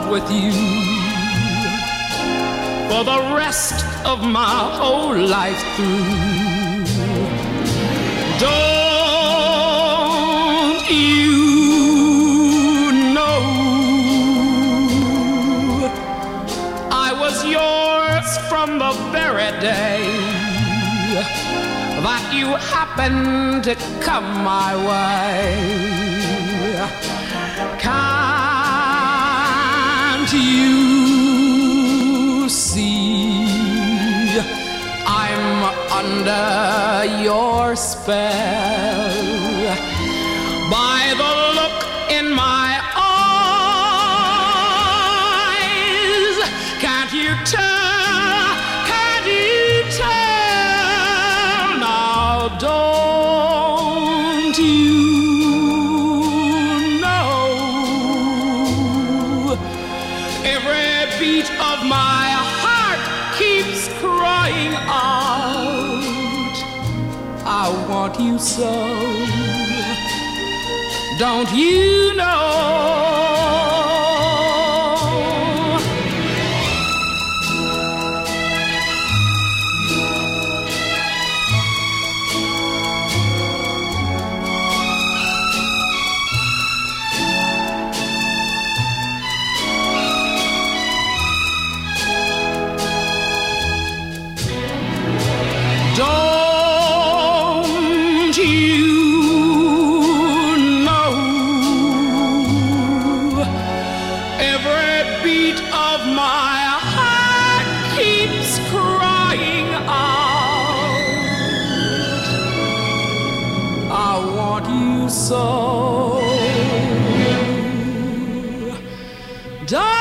with you for the rest of my whole life through. Don't you know I was yours from the very day that you happened to come my way? Can't you see I'm under your spell? By the look in my eyes, can't you tell? Can't you tell? Now don't you know every beat of my heart keeps crying out, I want you so. Don't you know? Don't you know every beat of my heart keeps crying out, I want you so.